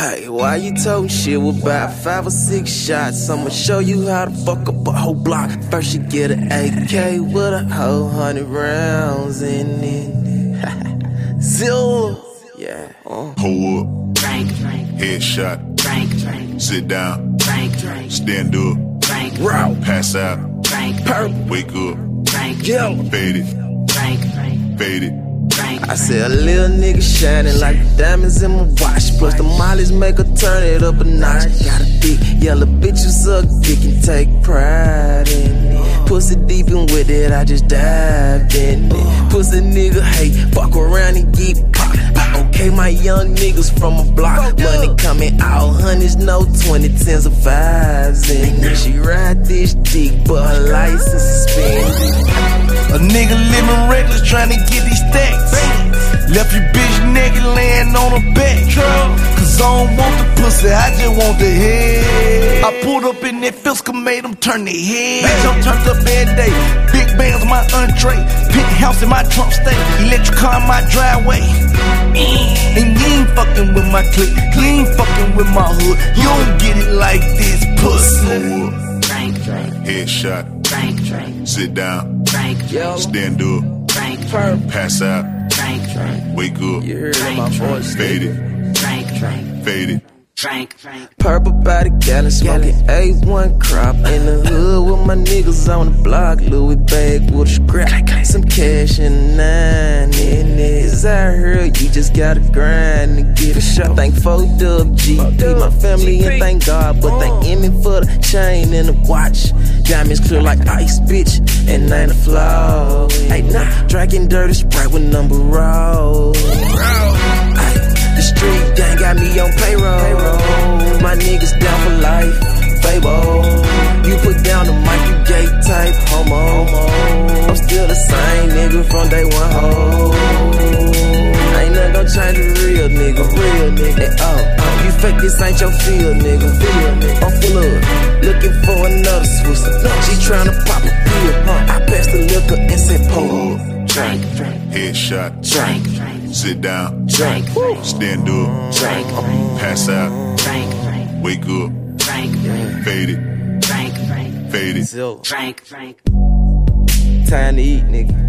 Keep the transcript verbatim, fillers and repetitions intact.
Hey, why you toting shit with about five or six shots? I'ma show you how to fuck up a whole block. First you get an A K with a whole hundred rounds in it. Zero. Yeah. Uh. Hold up. Drink, drink. Headshot. Drink, drink. Sit down. Drink, drink. Stand up. Drink. Route. Pass out. Drink. Purple. Wake up. Drink. Yo. Fade it. Drink, drink. Fade it. Drink. I said a little nigga shining like the diamonds in my watch. Plus the mollies make her turn it up a notch. Got a thick yellow bitch who suck dick and take pride in it. Pussy deep and with it, I just dived in it. Pussy nigga hate, fuck around and get popped. Okay, my young niggas from a block. Money coming out, hundreds, no twenty, tens or fives in it. She ride this dick, but her license suspended. A nigga living reckless trying to get these stacks. Left your bitch naked laying on her back. Cause I don't want the pussy, I just want the head. I pulled up in that Fisker, made them turn their head. Bitch, I'm turned up every day. Big bands on my entree. Penthouse in my trunk state. Electric car in my driveway. And you ain't fucking with my clique. You ain't fucking with my hood. You don't get it like this, pussy. Hold up. Drink, drink. Headshot. Drink, drink. Sit down. Drink, drink. Stand up. Drink, drink. Pass out. Drink, drink. Wake up. You heard my voice. Fade it. Drink, drink. Fade it. Drink, drink. Purple body gallon, smoking A one crop. In the hood with my niggas on the block. Louis bag with a scrap. Some cash and nine in it. As I heard, you just gotta grind to get it. I thank four Dub G P, my family, and thank God. But thank Emmy for the chain and the watch. Diamonds clear like ice, bitch, and ain't a flaw. Hey, nah, drinking dirty Sprite with number raw. The street gang got me on payroll. My niggas down for life, Fable. You put down the mic, you gay type homo. I'm still the same nigga from day one, ho. Ain't nothing gon' change a real nigga, real nigga. And oh, oh, you fake, this ain't your field, nigga. I'm full of, looking for another Swiss. She tryna pop a pill, huh? I passed the liquor and said, pull up. Drink, drink. Headshot. Drink, drink. Sit down. Drink, drink. Stand up. Drink, Pass out. drink, drink. Wake up. Drink, drink. Fade it. Drink, drink. Fade it. Zero. Drink, drink. Time to eat, nigga.